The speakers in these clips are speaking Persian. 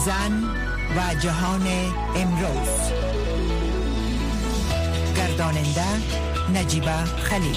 زن و جهان امروز. گرداننده نجیبه خلیل.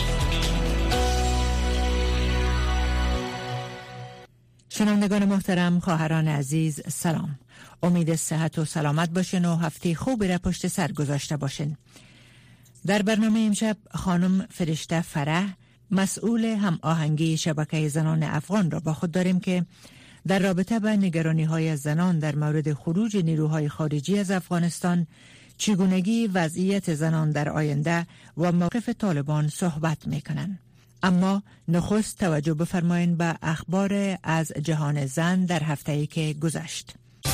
شنوندگان محترم، خواهران عزیز، سلام. امید صحت و سلامت باشین و هفته خوبی را پشت سر گذاشته باشین. در برنامه امشب خانم فرشته فرح، مسئول هم آهنگی شبکه زنان افغان را با خود داریم که در رابطه با نگرانی‌های زنان در مورد خروج نیروهای خارجی از افغانستان، چگونگی وضعیت زنان در آینده و موقف طالبان صحبت می‌کنند. اما نخست توجه بفرمایید به اخبار از جهان زن در هفته‌ای که گذشت.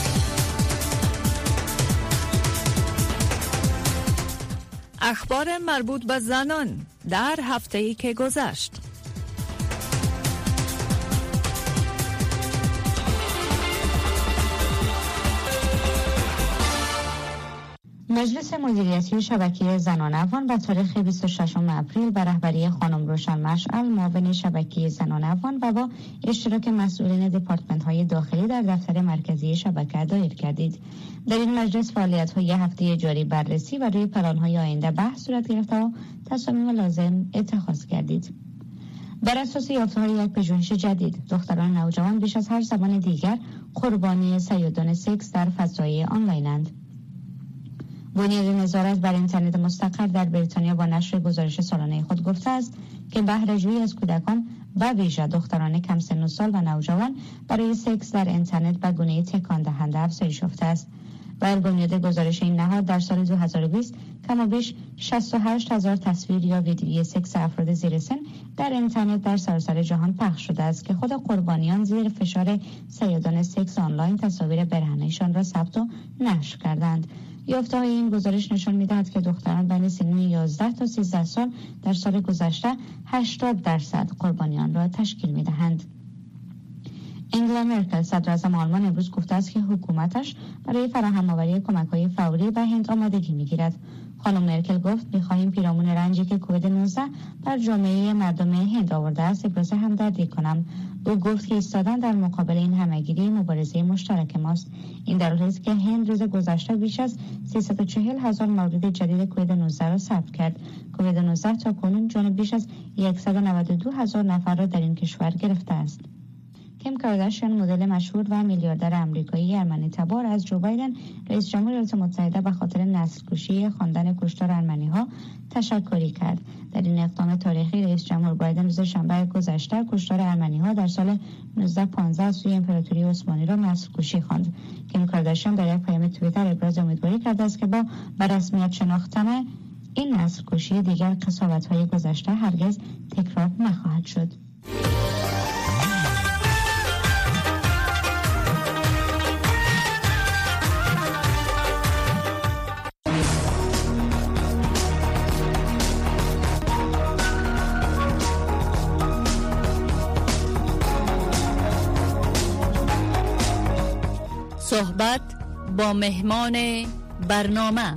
اخبار مربوط به زنان در هفته‌ای که گذشت. مجلس مدیریتی شبکه زنان افغان به تاریخ 26 اپریل به رهبری خانم روشن مشعل، معاون شبکه زنان افغان و با اشتراک مسئولین دپارتمنت‌های داخلی در دفتر مرکزی شبکه دایر کردید. در این مجلس فعالیت‌های هفته جاری بررسی و روی پلان‌های آینده بحث صورت گرفته و تصامیم لازم اتخاذ کردید. بر اساس یافته‌های یک پژوهش جدید، دختران نوجوان بیش از هر زمان دیگر قربانی صیادان سکس در فضای آنلاین‌اند. بنیاد نظارت بر اینترنت مستقر در بریتانیا با نشر گزارش سالانه خود گفته است که بهره‌جویی از کودکان و ویژه دختران کم سن و سال و نوجوان برای سکس در اینترنت به گونه تکان دهنده افزایش یافته است. بر بنیاد گزارش این نهاد در سال 2020 کمابیش 68,000 تصویر یا ویدیوی سکس افراد زیر سن در اینترنت در سراسر جهان پخش شده است که خود قربانیان زیر فشار صیادان سکس آنلاین تصاویر برهنه‌شان را ثبت و نشر کردند. یافته‌های این گزارش نشان می‌دهد که دختران بین سن 11 تا 13 سال در سال گذشته 80% قربانیان را تشکیل می‌دهند. انگلا مرکل، صدراعظم آلمان، امروز گفته است که حکومتش برای فراهم‌آوری کمک‌های فوری به هند آمادگی می‌گیرد. خانم مرکل گفت می‌خواهیم پیرامون رنجی که کووید 19 بر جامعه مردم هند آورده است ابراز همدردی کنم. او گفت که ایستادن در مقابل این همه‌گیری مبارزه مشترک ماست. این در حالی است که هند روز گذشته بیش از 340,000 مورد جدید کووید 19 را ثبت کرد. کووید 19 تا کنون جان بیش از 192,000 نفر را در این کشور گرفته است. کیم کارداشیان، مدل مشهور و میلیاردر آمریکایی ارمنی تبار، از جو بایدن رئیس جمهور ایالات متحده به خاطر نسل‌کشی خواندن کشتار ارمنی‌ها تشکری کرد. در این اقدام تاریخی رئیس جمهور بایدن روز شنبه گذشته کشتار ارمنی‌ها در سال 1915 از سوی امپراتوری عثمانی را نسل‌کشی خواند. کیم کارداشیان در یک پیام توییتر ابراز امیدواری کرده است که با به رسمیت شناختن این نسل‌کشی دیگر قساوت‌های گذشته هرگز تکرار نخواهد شد. صحبت با مهمان برنامه.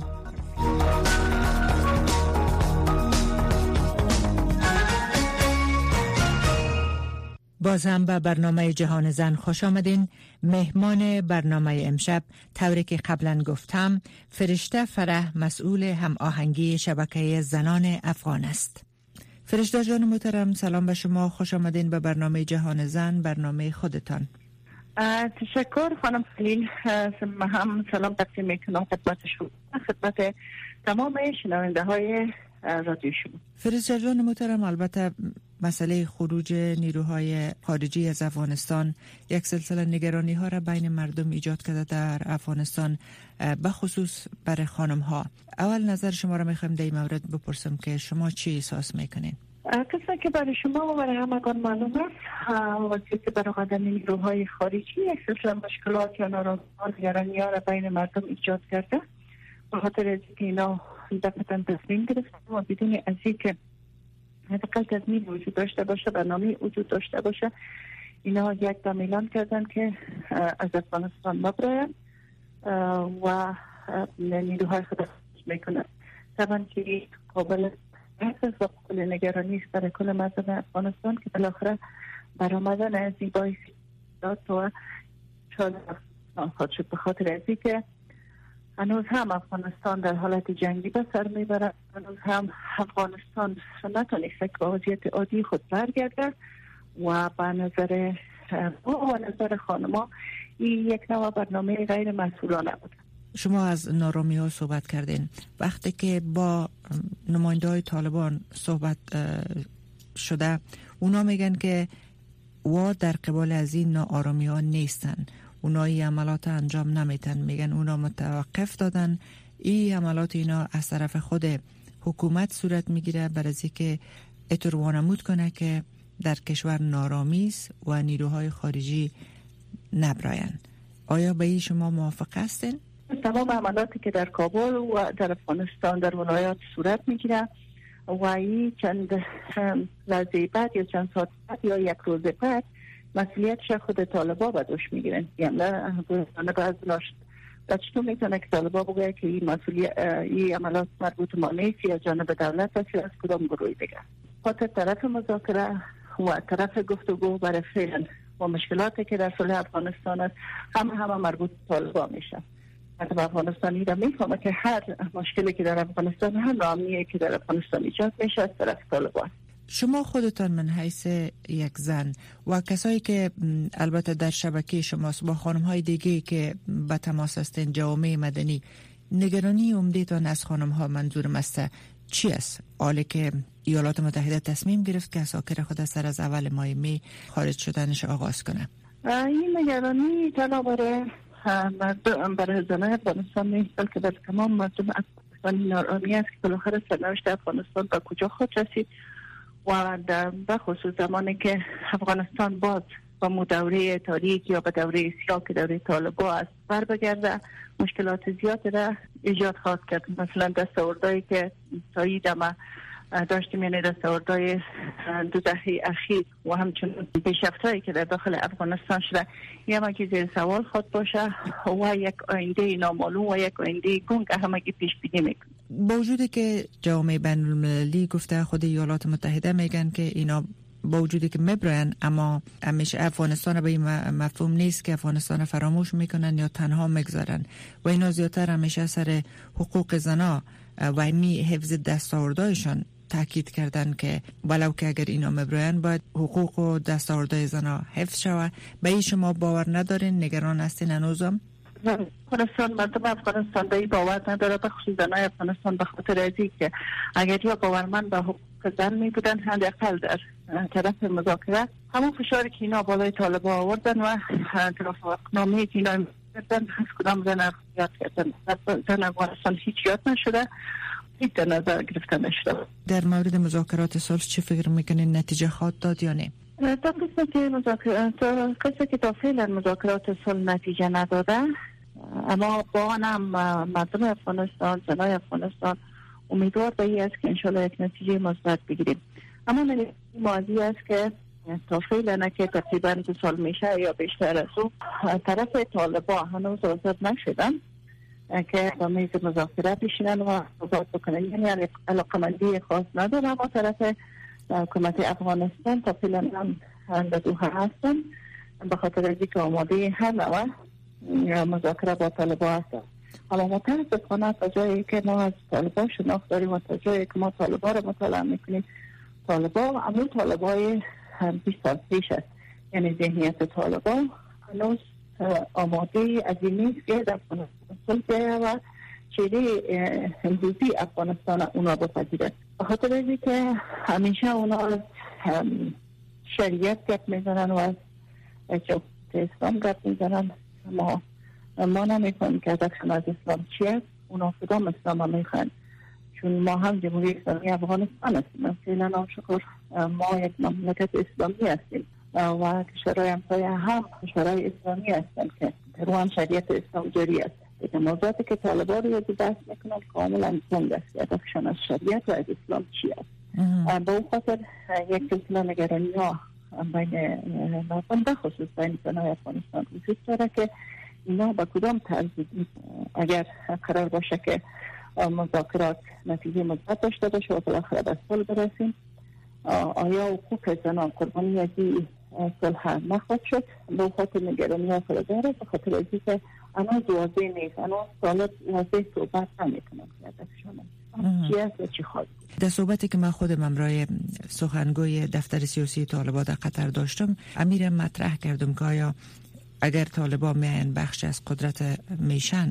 باز هم به برنامه جهان زن خوش آمدین. مهمان برنامه امشب، طوری که قبلا گفتم، فرشته فرح، مسئول هم آهنگی شبکه زنان افغان است. فرشته جان محترم، سلام به شما، خوش آمدین به برنامه جهان زن، برنامه خودتان. تشکر خانم خلیل. هم سلام تقدیم میکنم خدمت شما، خدمت تمام شنونده های رادیو شما. فرشته جان محترم، البته مسئله خروج نیروهای خارجی از افغانستان یک سلسله نگرانی ها را بین مردم ایجاد کرده در افغانستان، به خصوص برای خانم ها. اول نظر شما را میخوایم در این مورد بپرسم که شما چی احساس میکنین؟ کسی که برای شما و برای همگان معلوم است، وقتی که برآمدن نیروهای خارجی یک سلسله مشکلات یا ناراحتی‌ها، نگرانی‌ها را بین مردم ایجاد کرده. به خاطر از اینکه اینا دفعتاً تصمیم گرفتن و بدون از اینکه حداقل تضمین وجود داشته باشه، برنامه وجود داشته باشه، اینا یک دم اعلان کردن که از افغانستان مبرن و نیروهای خود میکنن. طبعا که قابل احساس و قابل نگرانی است برای کل مردم افغانستان که بالاخره برآمدن از این باعث داد و شاید ناخواد شد، به خاطر از اینکه هنوز هم افغانستان در حالت جنگی به سر میبرد، هنوز هم افغانستان نتونست که به وضعیت عادی خود برگرده و به نظر خانما این یک نوع برنامه غیر مسئولانه بود. شما از نارامی ها صحبت کردین. وقتی که با نماینده های طالبان صحبت شده، اونا میگن که در قبال از این ناآرامی ها نیستن، اونا این عملات انجام نمیتن، میگن اونا متوقف دادن، این عملات اینا از طرف خود حکومت صورت میگیره برای که اطور وانمود کنه که در کشور نارامی است و نیروهای خارجی نبراین. آیا به این شما موافق هستین؟ تمام عملاتی که در کابل و در افغانستان در ولایات صورت میگیره و این چند لحظه بعد یا چند ساعت بعد یا یک روز بعد مسئولیتش خود طالبا به دوش میگیرن. یعنی چطور میتونه که طالبا بگه که این عملات مربوط ما نیست یا جانب دولت است یا از کدام گروهی دیگه. خاطر طرف مذاکره و طرف گفتگو برای فعلا و مشکلاتی که در صلح افغانستان است همه مربوط طالبا میشه. حتی افغانستانی را میفهمه که هر مشکلی که در افغانستان، هر ناامنی که در افغانستان ایجاد میشه از طرف طالبان. شما خودتان من حیث یک زن و کسایی که البته در شبکه شماست با خانم‌های دیگه که به تماس هستند، جامعه مدنی، نگرانی عمده‌تان از خانم‌ها منظورم است چی است؟ حالی که ایالات متحده تصمیم گرفت که اساکر خود سر از اول ماه می خارج شدنش آغاز کنه. این نگرانی تنها برای زنان افغانستان نیست، بلکه برای تمام مردم افغانستانی نارامی است که بالاخره سرنوشت افغانستان به کجا خود رسید و در خصوص زمانی که افغانستان باز با دوره تاریک یا به دوره سیاه که دوره طالبا است بر بگرده، مشکلات زیاد را ایجاد خواهد کرد. مثلا دستاوردهایی که تایید ما داشتیم، یعنی دستاوردهای 2 دهه اخیر و همچنین پیشرفت‌هایی که در داخل افغانستان شده، یه زیر سوال خود باشه و یک آینده نامعلوم و یک آینده گنگ همگی پیش بینی میکنه. با وجودی که جامعه بین‌المللی گفته، خود ایالات متحده میگن که اینا با وجودی که میبرن، اما همیشه افغانستان به این مفهوم نیست که افغانستان فراموش میکنن یا تنها میگذارن و اینا زیادتر همیشه سر حقوق زنا و امی حفظ دستاوردهایشان تاکید کردن که ولو که اگر اینا میبرن باید حقوق و دستاوردهای زنا حفظ شود. به این شما باور ندارین؟ نگران هستین هنوزم؟ افغانستان، مردم افغانستان به این باور نداره، به خصوص زنای افغانستان، به خاطر از اینکه اگر یا باورمند به حقوق زن می بودن، حداقل در طرف مذاکره همون فشاری که اینا بالای طالبان آوردن و توافقنامه‌ای که اینا کردن از کدام زن یاد کردن. زن افغانستان هیچ یاد نشده، هیچ در نظر گرفته نشده. در مورد مذاکرات صلح چی فکر میکنین؟ نتیجه خواهد داد یا نه؟ تا کسی که تا فعلا مذاکرات صلح نتیجه نداده، اما با هم مردم افغانستان، زنای افغانستان امیدوار به این است که انشالله یک نتیجه مثبت بگیریم. اما نتیجه ماضی است که تا فعلا که تقریبا 2 سال میشه یا بیشتر از او، طرف طالبان هنوز آزاد نشدن که با میز مذاکره بشینن و صحبت بکنن. یعنی علاقمندی خاص ندارن با طرف حکومت افغانستان تا فعلا هم در دوحه هستن، به خاطر از اینکه آماده هر نوع مذاکره با طالبان هستن. اما متاسفانه تا جایی که ما از طالبان شناخت داریم و تا جایی که ما طالبان را مطالعه میکنیم، طالبان همون طالبای 20 سال پیش است. یعنی ذهنیت طالبان هنوز آماده از این نیست که در افغانستان صلح و چهره امروزی افغانستان اونا بپذیرد. به خاطر از اینکه همیشه اونا از شریعت گپ میزنن و از جمهوریت اسلام گپ میزنن. ما نمیخوایم که ازشون از اسلام چی است، اونا کدام اسلام هم میخواین، چون ما هم جمهوری اسلامی افغانستان هستیم. فعلا ناشکر ما یک مملکت اسلامی هستیم و کشورهای همسایه هم کشورهای اسلامی هستند که در هم شریعت اسلام جاری است. دیگه موضوعاتی که طالبان رو بحث میکنن کاملا گنگ است که هدفشان از شریعت و از اسلام چی است. به اون خاطر یک سلسله نگرانی ها بین مردم به خصوص بین زنای افغانستان وجود داره که اینا با کدام طرز اگر قرار باشه که مذاکرات نتیجه مثبت داشته باشه و بالاخره به صلح برسیم، آیا حقوق زنان قربانی از صلح نخواهد شد. به خاطر نگرانی ها فراداره، به خاطر از اینکه انا واضح نیست، انا طالب واضح صحبت نمیکنن که هدفشونه چی است و چی خواهد. در صحبتی که من خودم امرای سخنگوی دفتر سیاسی طالبان در قطر داشتم، امیرم مطرح کردم که آیا اگر طالبان میان بخش از قدرت میشن،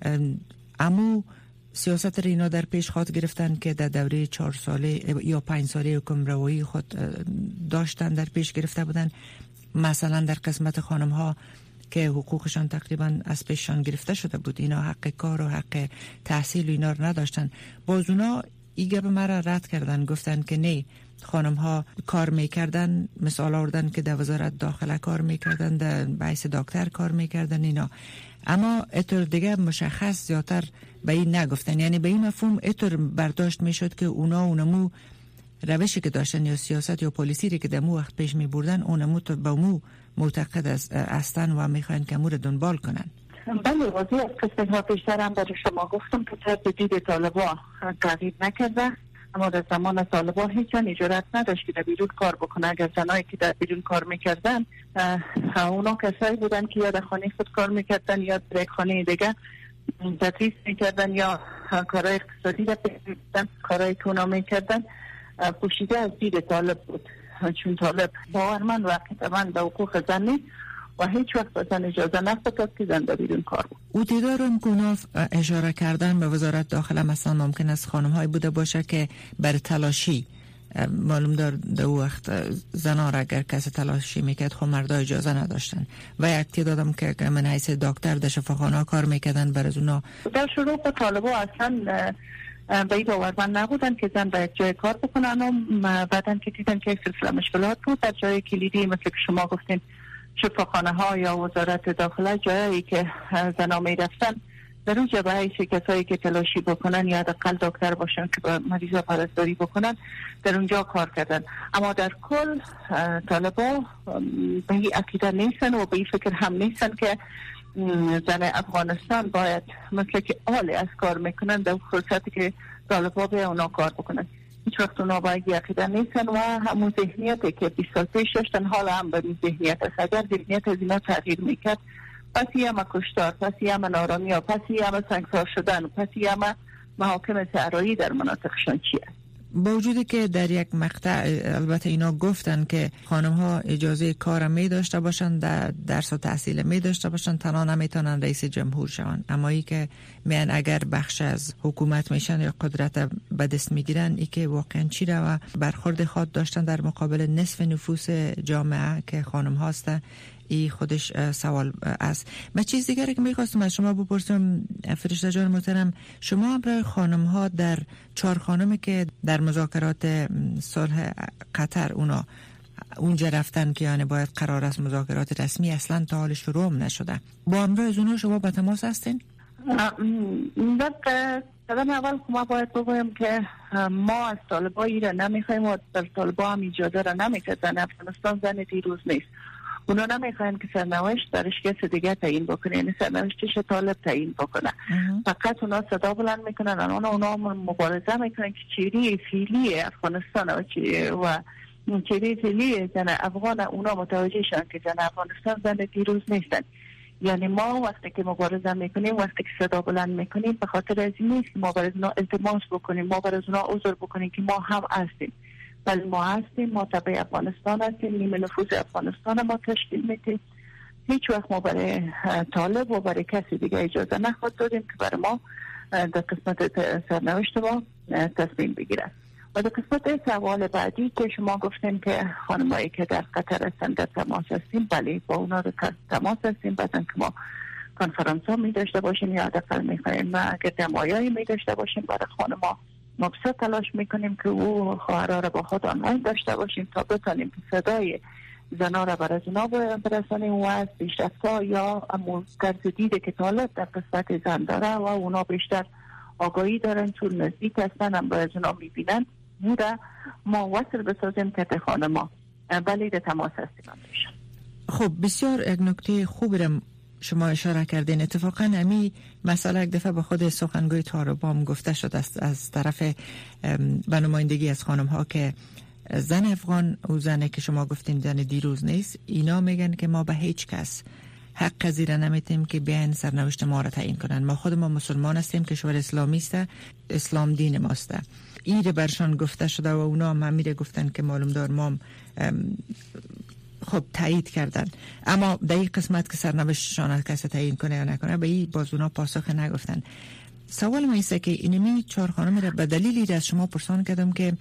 امو سیاست اینا در پیش خود گرفتن که در دوره 4 ساله یا 5 ساله حکمرانی خود داشتن در پیش گرفته بودن. مثلا در قسمت خانم ها که حقوقشان تقریبا از پیششان گرفته شده بود، اینا حق کار و حق تحصیل و اینا رو نداشتن. باز اونا این گپ مرا رد کردن، گفتن که نه، خانم ها کار میکردن، مثال آوردن که در وزارت داخله کار میکردن، در بحث دکتر کار میکردن اینا. اما اطور دیگه مشخص زیادتر به این نگفتن، یعنی به این مفهوم اطور برداشت میشد که اونا اونمو روشی که داشتن یا سیاست یا پالیسی که در مو وقت پیش می بردن اونمو تو به مو معتقد هستن و میخواین که مو رو دنبال کنن. بله، واضح از قسمت ها پیشتر هم برای شما گفتم که تجدید طالبان تغییر نکرده، اما در زمان طالبان هیچ جان اجازت نداشت که در بیرون کار بکنه. اگر زنایی که در بیرون کار میکردن اونا کسایی بودن که یا در خانه خود کار میکردن یا در یک خانه دیگه تدریس میکردن یا کارهای اقتصادی در پیشتن، کارهای که اونا میکردن پوشیده از دید طالب بود، چون طالب باورمند و عقیده‌مند به حقوق زن نیست و هیچ وقت به زن اجازه نداد که زن در بیرون کار بود. او دیدارم که اونا اشاره کردن به وزارت داخله، مثلا ممکن است خانم های بوده باشه که بر تلاشی، معلوم در او وقت زنها را اگر کسی تلاشی میکرد خب مردا اجازه نداشتن و یک تعدادم که من حیث دکتر در شفاخانه کار میکردن بر از اونا. در شروع طالبا اصلا به این باورمند نبودن که زن به یک جای کار بکنن و بعدن که دیدن که یک سلسله مشکلات بود در جای کلیدی مثل که شما گفتین شفاخانه ها یا وزارت داخله، جایی که زنها می رفتن در اون جبهه کسایی که تلاشی بکنن یا حداقل دکتر باشن که با مریضا پرستاری بکنن در اونجا کار کردن. اما در کل طالبا به این عقیده نیستن و به این فکر هم نیستن که زن افغانستان باید مثل که آل از کار میکنن در فرصتی که طالبا به اونا کار بکنن. هیچ وقت اونا باید عقیده نیستن و همون ذهنیتی که 20 سال پیش داشتن حالا هم به ذهنیت است. اگر ذهنیت از اینا تغییر میکرد، پس یه همه کشتار، پس یه همه نارامی ها، پس یه همه سنگسار شدن، پس یه همه محاکم صحرایی در مناطقشان چیه؟ با وجودی که در یک مقطع البته اینا گفتن که خانم ها اجازه کار می داشته باشن، در درس و تحصیل می داشته باشن، تنها نمیتونن رئیس جمهور شون، اما ای که میان اگر بخش از حکومت میشن یا قدرت به دست میگیرن، ای که واقعا چی رو و برخورد خود داشتن در مقابل نصف نفوس جامعه که خانم هاست، ای خودش سوال است. من چیز دیگری که میخواستم از شما بپرسم فرشته جان محترم، شما همراه خانم ها در 4 خانمی که در مذاکرات صلح قطر اونا اونجا رفتن که یعنی باید قرار است مذاکرات رسمی اصلا تا حال شروع هم نشده، با همراه از اونا شما به تماس هستین؟ قدم اول ما باید بگویم که ما از طالبایی را نمیخوایم و در طالبا هم اجازه را نمیکردن. افغانستان زن دیروز نیست، اونا نمیخواین که سرنوشت درش کسی دیگه تعیین بکنه، یعنی سرنوشتش طالب تعیین بکنه. فقط اونا صدا بلند میکنن، اونا مبارزه میکنن که چیری فیلی افغانستان و چیری فیلی زن افغان اونا متوجه شدن که زن افغانستان زن دیروز نیستن. یعنی ما وقتی که مبارزه میکنیم، وقتی که صدا بلند میکنیم، به خاطر از این نیست که ما برای اونا التماس بکنیم، ما برای اونا عذر بکنیم که ما هم هستیم، ولی ما هستیم، ما تبع افغانستان هستیم، نیمه نفوذ افغانستان ما تشکیل میدیم. هیچ وقت ما برای طالب و برای کسی دیگه اجازه نخواهد دادیم که برای ما در قسمت سرنوشت ما تصمیم بگیرن. و در قسمت سوال بعدی که شما گفتین که خانمایی که در قطر هستن در تماس هستیم، بله با اونا در تماس هستیم. بعدن که ما کنفرانس ها می داشته باشیم یا حداقل میخوایم اگر دمایایی می داشته باشیم برای خانما، ما بسیار تلاش میکنیم که او خواهرها را با خود آنلاین داشته باشیم تا بتانیم که صدای زنها را بر از اونا برسانیم و از پیشرفت‌ها یا طرز دیده که طالب در قسمت زن داره و اونا بیشتر آگاهی دارن، چون نزدیک هستن هم باید اونا میبینن، بوده ما وصل بسازیم که خانه ما ولی در تماس هستیم. خب بسیار یک نکته خوبی را شما اشاره کردین. اتفاقا امی مسئله یک دفعه به خود سخنگوی طالبان گفته شد از طرف به نمایندگی از خانم ها که زن افغان او زنه که شما گفتین زن دیروز نیست، اینا میگن که ما به هیچ کس حق زیر نمیتیم که بیان سرنوشت ما را تعیین کنن. ما خود ما مسلمان هستیم، کشور اسلامی است، اسلام دین ماست. ایره برشان گفته شده و اونا هم میره گفتن که معلوم دار ما خب تایید کردن، اما در این قسمت که سرنوشتشان کسی تعیین کنه یا نکنه به این باز اونا پاسخ نگفتن. سوال ما ایسته که اینمی 4 خانم را به دلیلی از شما پرسان کردم که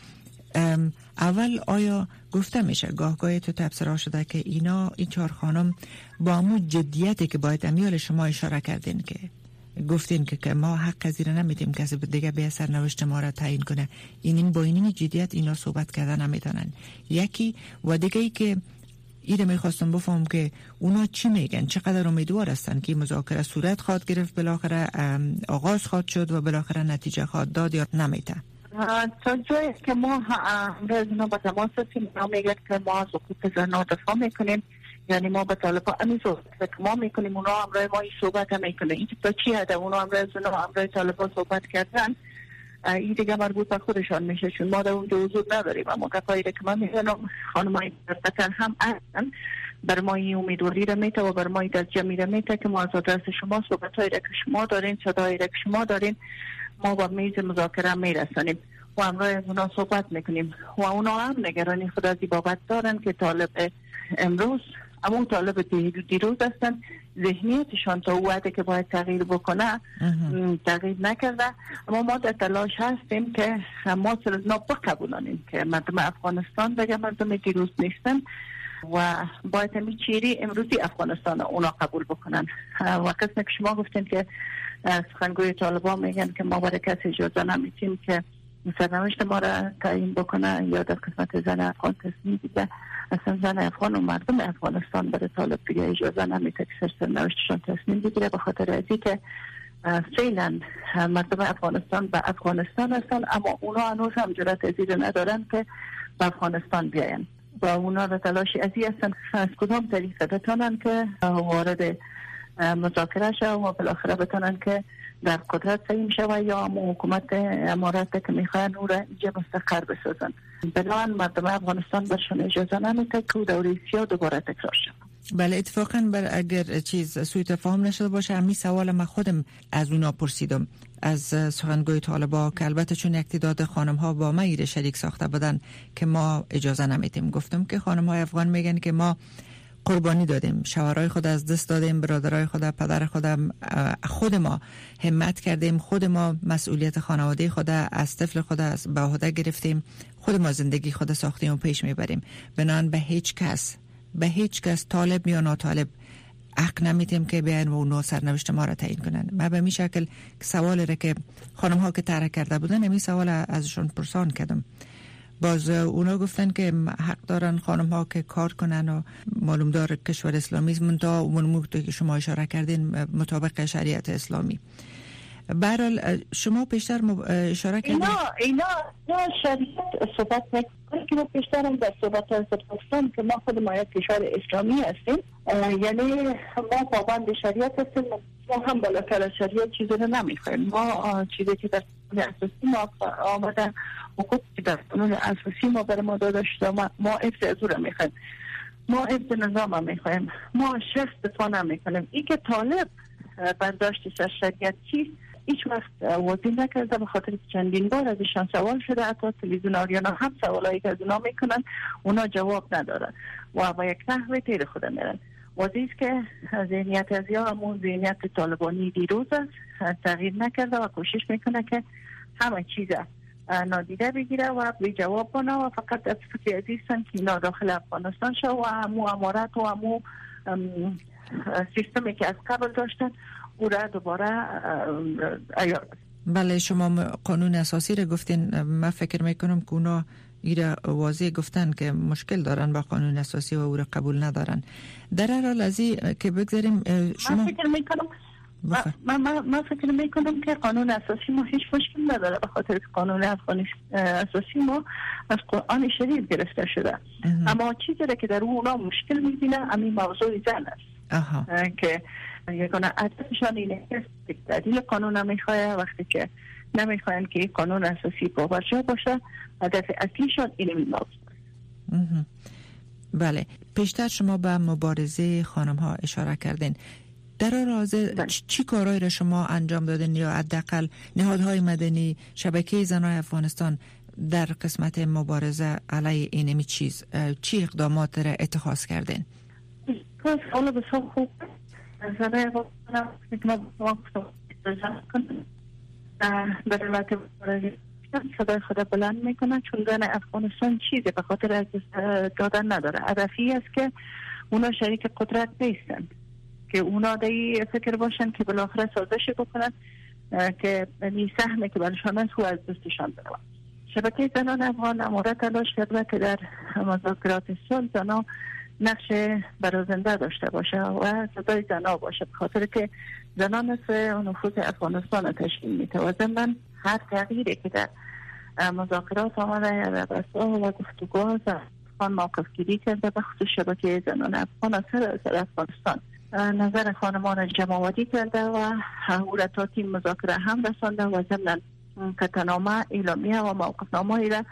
اول آیا گفته میشه گاهگاهی تو تبصره شده که این 4 خانم با همون جدیتی که باید امیال شما اشاره کردین که گفتین که ما حق زیر نمیدیم کسی دیگه به سرنوشت ما را تعیین کنه، این با این جدیت اینا صحبت کردن نمیتونن. یکی و دیگه ای که ایره میخواستم بفهم که اونا چی میگن، چقدر امیدوار هستن که مذاکره صورت خواهد گرفت، بالاخره آغاز خواهد شد و بالاخره نتیجه خواهد داد یا نمیته؟ تا جایی که ما امروز با تماس هستیم، اونا میگن که ما از حقوق زنان دفاع میکنیم، یعنی ما به طالبان امی صحبت که ما میکنیم، اونا امروز ما این صحبت هم میکنه. این تا چی هده اونا امروز طالبان صحبت کردن، این دیگه مربوط به خودشان میشه، چون ما در اون حضور نداریم. اما کفایی که من میگنم خانمایی قطر هم اصلا بر ما این امیدواری را میته و بر ما این درجه میره میته که ما از آدرس شما صحبت هایی را که شما دارین، صدایی را که شما دارین، ما با میز مذاکره میرسانیم و امروز از اونا صحبت میکنیم و اونا هم نگرانی خود از این بابت دارن که طالب امروز اما طالب دیروز هستن، ذهنیتشان تا وقتی که باید تغییر بکنه تغییر نکرده. اما ما در تلاش هستیم که ما سرزنا بقبولانیم که مردم افغانستان دیگه مردم دیروز نیستن و باید همی چیری امروزی افغانستان اونا قبول بکنن. و قسم که شما گفتین که سخنگوی طالبان میگن که ما برای کسی اجازه نمیتیم که سرنوشت ما را تعیین بکنه یا در قسمت زن افغان تصمیم دیگه، اصلا زن افغان و مردم افغانستان برای طالب دیگه اجازه نمیده که سرنوشتشان تصمیم بگیره، به خاطر ازی که فعلا مردم افغانستان به افغانستان هستن، اما اونا هنوز هم جرأت ازی ندارن که به افغانستان بیاین و اونا را تلاشی ازی هستن از کدام طریقه بتانن که وارد مذاکره شد و بالاخره بتانن که در قدرت تعیین شود یا حکومت امارات که میخواین او را اینجا مستقر بسازن. بنابراین مردم افغانستان برشون اجازه نمیده که دوره سیاه دوباره تکرار شد. بله اتفاقا اگر چیز سوء تفاهم نشده باشه، همین سوال من خودم از اونا پرسیدم از سخنگوی طالبان که البته چون یک تعداد خانم ها با ما ایره شریک ساخته بودن که ما اجازه نمیدیم. گفتم که خانم های افغان میگن که ما قربانی دادیم، شوهرای خود از دست دادیم، برادرای خود، پدر خود ما همت کردیم، خود ما مسئولیت خانواده خود از طفل خود از به عهده گرفتیم، خود ما زندگی خود ساختیم و پیش میبریم. بنان به هیچ کس طالب یا ناطالب حق نمیتیم که بیان و اونو سرنوشت ما را تعیین کنن. من به می شکل سوال را که خانم ها که طرح کرده بودن همین سوال ازشون پرسان کردم، باز اونا گفتن که حق دارن خانم ها که کار کنن و معلوم دار کشور اسلامی است، منتها اون که شما اشاره کردین مطابق شریعت اسلامی. برحال شما پیشتر اشاره کردین اینا شریعت صحبت نکنه که ما پیشتر هم در صحبت از پاکستان که ما خود ما یک کشور اسلامی هستیم، یعنی ما پابند شریعت هستیم، ما هم بالاتر از شریعت چیزی رو نمیخوایم. ما چیزی که در قانون اساسی ما آمده، حقوقی که در قانون اساسی ما برای ما داده شده، ما حفظ از او رو میخوایم، ما حفظ نظام هم میخوایم، ما شخص دفاع نمیکنیم. این که طالب برداشتش از شریعت چیست هیچ وقت واضح نکرده، به خاطر که چندین بار ازشان سوال شده، حتی تلویزیون آریانا هم سوالایی که از اونا میکنن اونا جواب ندارن و با یک نحوه تیر خود میرن. واضح است که ذهنیت از یا همون ذهنیت طالبانی دیروز است، تغییر نکرده و کوشش میکنه که همه چیز نادیده بگیره و بی جواب کنه و فقط از فکر عزیزن که اینا داخل افغانستان شد و همو امارات و همو سیستمی که از قبل داشتن او را دوباره ایار. بله شما قانون اساسی را گفتین، من فکر میکنم که اونا ایره واضح گفتن که مشکل دارن با قانون اساسی و او را قبول ندارن. در هر حال از این که بگذاریم شما من فکر میکنم که قانون اساسی ما هیچ مشکل نداره، به خاطر که قانون اساسی ما از قرآن شریف گرفته شده. اما چیزی که در اونا مشکل میبینه همین موضوع زن است که یکانه عددشان اینه که تعدیل قانون نمیخواه، وقتی که نمیخواین که قانون اساسی باورجا باشه، هدف اصلیشان اینه موضوع. بله، پیشتر شما به مبارزه خانم ها اشاره کردین. در آن حاضر چی کارهایی را شما انجام دادین یا حداقل نهادهای مدنی، شبکه زنای افغانستان در قسمت مبارزه علیه اینمی چیز چی اقدامات را اتخاذ کردین؟ سوال بسیار خوب. زنای افغانستان به دولت صدای خود بلند میکنه، چون زن افغانستان چیزی به خاطر از دادن نداره. هدفی است که اونا شریک قدرت نیستن، که اونا دی فکر باشن که بالاخره سازش بکنن که این سهمی که برشان است او از دستشان بروند. شبکه زنان افغان اماره تلاش کرده که در مذاکرات صلح زنان نقش برازنده داشته باشه و صدای زنان باشه، به خاطر که زنان نصف نفوذ افغانستان تشکیل میده و ضمن هر تغییری که در مذاکرات آمده یا در بحث‌ها و گفتگوها افغان موقف گیری کرده به خصوص شبکه زنان افغان از سر افغانستان نظر خانمان جمع‌آوری کرده و او را تا تیم مذاکره هم رسانده و ضمن قطعنامه، اعلامیه و موقفنامه‌ای را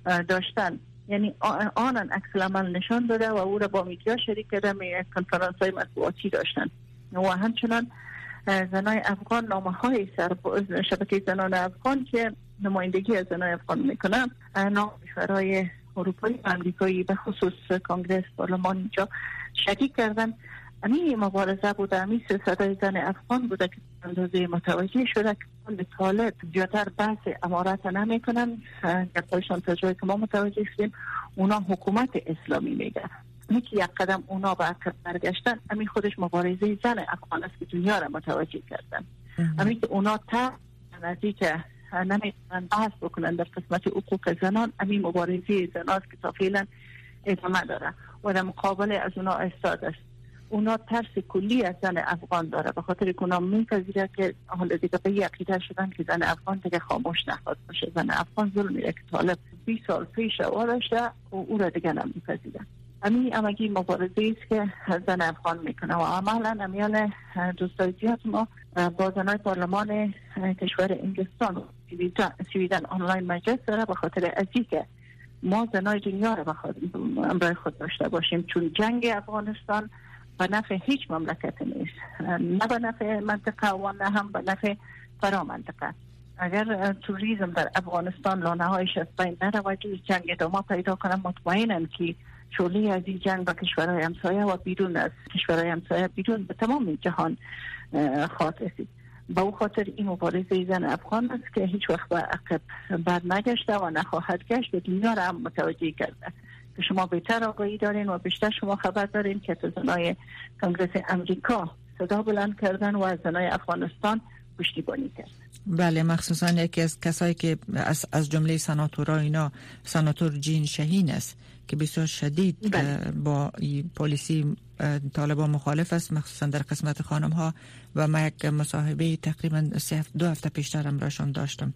داشتن، یعنی آنان عکس العمل نشان داده و او را با میدیا شریک کرده، کنفرانس‌های مطبوعاتی داشتن و همچنان زنای افغان نامه‌های شبکه زنان افغان که نمایندگی از زنای افغان میکنن نام کشورهای اروپایی و امریکایی به خصوص کنگره پارلمان اینجا شریک کردن. این مبارزه بوده، این صدای زن افغان بوده که اندازه متوجه شده که طالب زیادتر بحث امارت نمیکنن، گفتایشان تا جایی که ما متوجه شدیم اونا حکومت اسلامی میگه. یکی یک قدم اونا به عقب برگشتن، همین خودش مبارزه زن افغان است که دنیا را متوجه کردن. همین که اونا تا نزدیک نمیتونن بحث بکنن در قسمت حقوق زنان، همین مبارزه زن است که تا فعلا ادامه داره و در مقابل از اونا ایستاد است. اونا ترس کلی از زن افغان داره، به خاطر که اونا میپذیره که حالا دیگه به عقیده شدن که زن افغان دیگه خاموش نخواهد باشه. زن افغان ظلمی که طالب 20 سال پیش داشته و او را دیگه نمیپذیره. همین امگی مبارزه است که زن افغان میکنه و عملا امیال دوستای زیاد ما با زنای پارلمان کشور انگلستان و سویدن آنلاین مجلس داره، به خاطر ازی که ما زنای دنیا را برای خود داشته باشیم، چون جنگ افغانستان به نفع هیچ مملکت نیست، نه به نفع منطقه و نه هم به نفع فرا منطقه. اگر توریسم در افغانستان لانه‌هایش از بین نرود، جنگ ادامه پیدا کنم، مطمئنم که شعله از این جنگ به کشورهای همسایه و بیرون از کشورهای همسایه بیرون به تمام جهان خواهد رسید. با او خاطر این مبارزه زن افغان است که هیچ وقت به عقب بر نگشته و نخواهد گشت و دنیا را هم متوجه کرده. که شما بهتر آگاهی دارین و بیشتر شما خبر دارین که زنای کنگره امریکا صدا بلند کردن و از زنای افغانستان پشتیبانی کردن. بله، مخصوصا یکی از کسایی که از جمله سناتورها اینا سناتور جین شهین است که بسیار شدید با پالیسی طالبان مخالف است، مخصوصا در قسمت خانم ها و ما یک مصاحبه تقریبا 2 هفته پیشتر امراشون داشتم.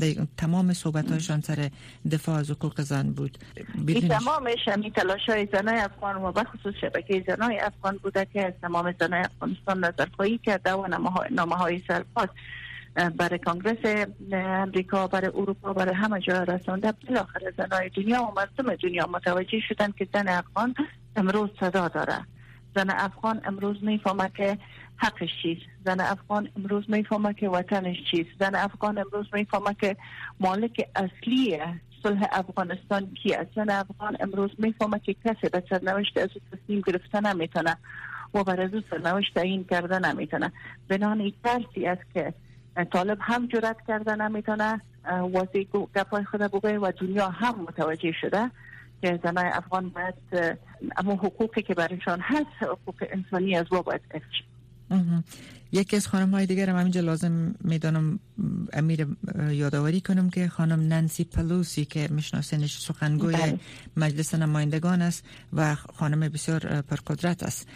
تمام صحبت‌هایشان سر دفاع از حقوق زن بود. این تمامش همین تلاش‌های زنای افغان و بخصوص شبکه زنای افغان بوده که از تمام زنای افغانستان نظرخواهی کرده و نامه‌های سرپاس برای کنگره امریکا، برای اروپا، برای همه جا رسانده. بالاخره زنای دنیا و مردم دنیا متوجه شدن که زن افغان امروز صدا داره. زن افغان امروز میفهمه که حقش چیست. زن افغان امروز میفهمه که وطنش چیست. زن افغان امروز میفهمه که مالک اصلی صلح افغانستان کی است. زن افغان امروز میفهمه که کسی به سرنوشت از تسلیم گرفته نمیتونه و بر از سرنوشت تعیین کرده نمیتونه. بنابراین ترسی است که طالب هم جرأت کرده نمیتونه واضح گپای خود بگه و دنیا هم متوجه شده که زنای افغان باید اما حقوقی که برایشان هست، حقوق انسانی از و باید افش. یکی از خانم های دیگر هم همینجا لازم میدانم امیر یادآوری کنم که خانم نانسی پلوسی که میشناسینش سخنگوی مجلس نمایندگان است و خانم بسیار پرقدرت است،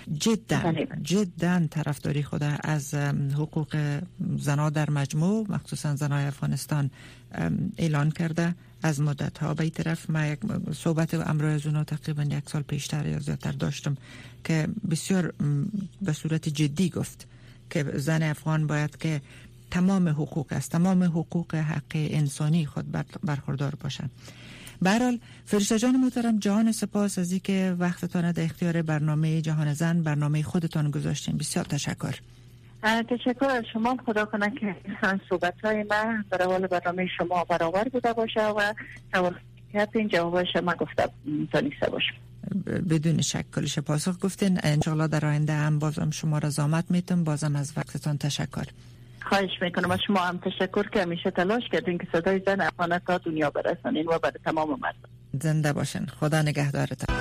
جدا طرفداری خود از حقوق زنها در مجموع مخصوصا زنهای افغانستان اعلان کرده از مدت ها. به این طرف ما یک صحبت امروز از اونها تقریبا 1 سال پیشتر یا زیادتر داشتم که بسیار به صورت جدی گفت که زن افغان باید که تمام حقوق حق انسانی خود برخوردار باشند. به هر حال فرشته جان محترم، جهان سپاس از اینکه وقتتان در اختیار برنامه جهان زن، برنامه خودتان گذاشتین. بسیار تشکر. تشکر از شما. خدا کنه که صحبت‌های من در حال برنامه شما برابر بوده باشه و توانست این جواب شما گفته تانیسته باشه. بدون شک کلش پاسخ گفتین. انشاءالله در آینده هم بازم شما را زحمت میتونم. بازم از وقتتان تشکر. خواهش میکنم. از شما هم تشکر که همیشه تلاش کردین که صدای زن افغان تا دنیا برسانین و برای تمام مردم. زنده باشین. خدا نگهدارتان.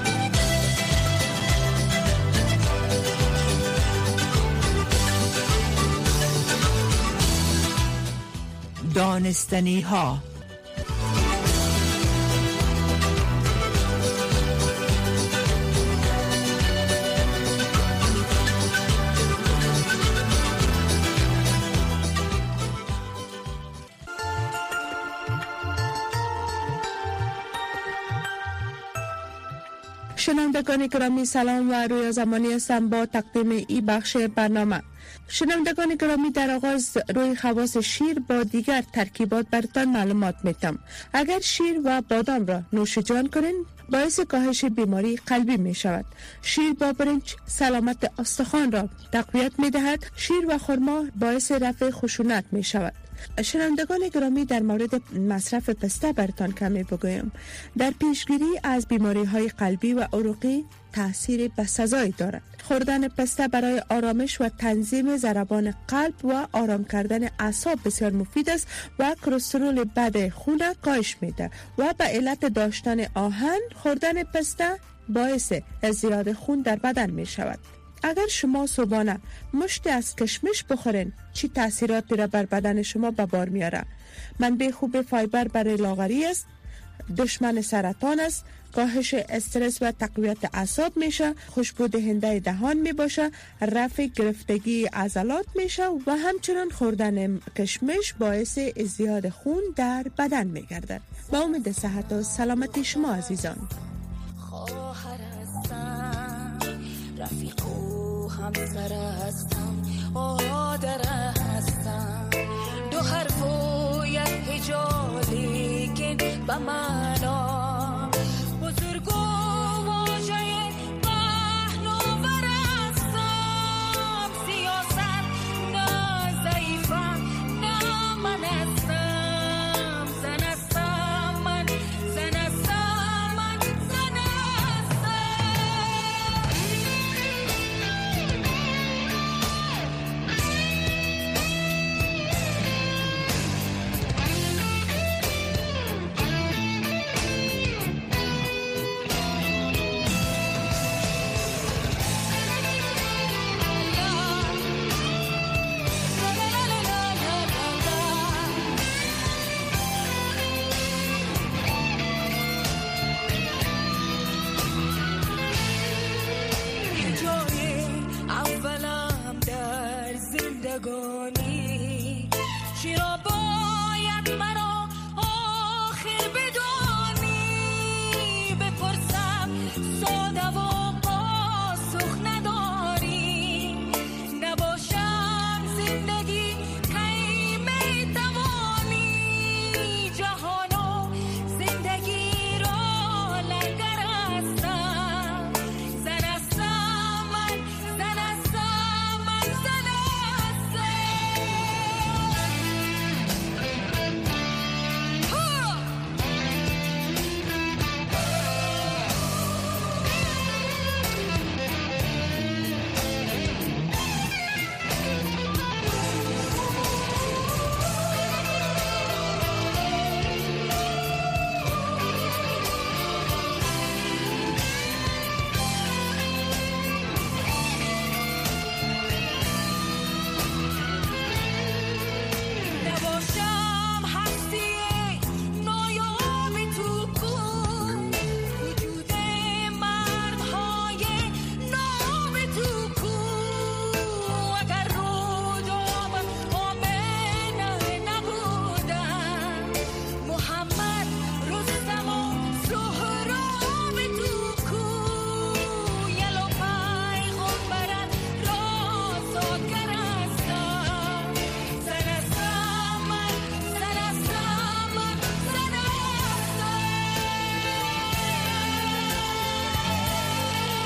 دانستنی ها. شنوندگان گرامی سلام و روی زمانی هستم با تقدیم ای بخش برنامه. شنوندگان گرامی، در آغاز روی خواص شیر با دیگر ترکیبات براتان معلومات میتم. اگر شیر و بادام را نوش جان کنین باعث کاهش بیماری قلبی می شود. شیر با برنج سلامت استخوان را تقویت می دهد. شیر و خرما باعث رفع خشونت می شود. شنوندگان گرامی، در مورد مصرف پسته براتان کمی بگویم. در پیشگیری از بیماری های قلبی و عروقی تأثیر بسزایی دارد. خوردن پسته برای آرامش و تنظیم ضربان قلب و آرام کردن اعصاب بسیار مفید است و کلسترول بد خون کاهش میده و به علت داشتن آهن خوردن پسته باعث زیاد خون در بدن می شود. اگر شما صبحانه مشتی از کشمش بخورین چی تاثیراتی را بر بدن شما به بار میاره؟ منبع خوب فایبر برای لاغری است، دشمن سرطان است، کاهش استرس و تقویت اعصاب میشه، خوشبو دهنده دهان میباشه، رفع گرفتگی عضلات میشه و همچنان خوردن کشمش باعث ازدیاد خون در بدن میگردد. با امید صحت و سلامتی شما عزیزان. خواهر هستم، رفیق و همسر هستم، مادر هستم، دو حرف و یک هجالی که به معنا بزرگ و واژه پهناور هستم. سیاست نه ضعیفم نه من هستم، زن هستم من، زن هستم من، زن جای اولم در زندگانی